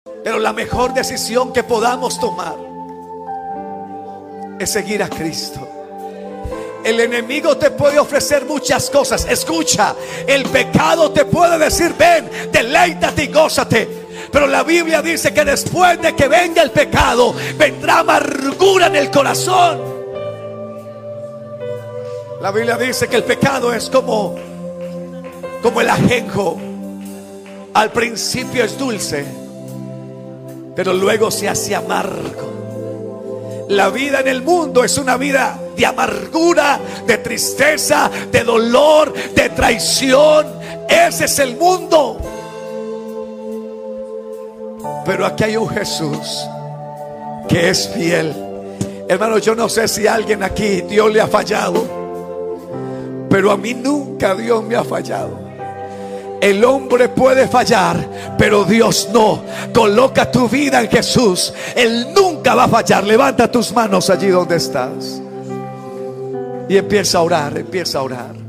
Pero la mejor decisión que podamos tomar es seguir a Cristo. El enemigo te puede ofrecer muchas cosas. Escucha, el pecado te puede decir: ven, deleítate y gózate. Pero la Biblia dice que después de que venga el pecado, vendrá amargura en el corazón. La Biblia dice que el pecado es como el ajenjo. Al principio es dulce, pero luego se hace amargo. La vida en el mundo es una vida de amargura, de tristeza, de dolor, de traición. Ese es el mundo. Pero aquí hay un Jesús que es fiel. Hermano, yo no sé si a alguien aquí Dios le ha fallado, pero a mí nunca Dios me ha fallado. El hombre puede fallar, pero Dios no. Coloca tu vida en Jesús. Él nunca va a fallar. Levanta tus manos allí donde estás y empieza a orar, empieza a orar.